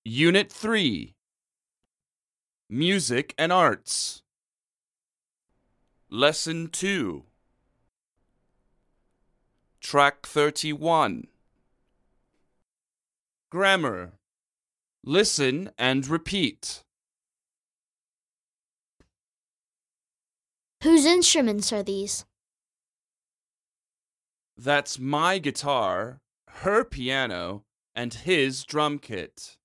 Unit 3 Music and Arts. Lesson 2 Track 31 Grammar. Listen and repeat. Whose instruments are these? That's my guitar, her piano, and his drum kit.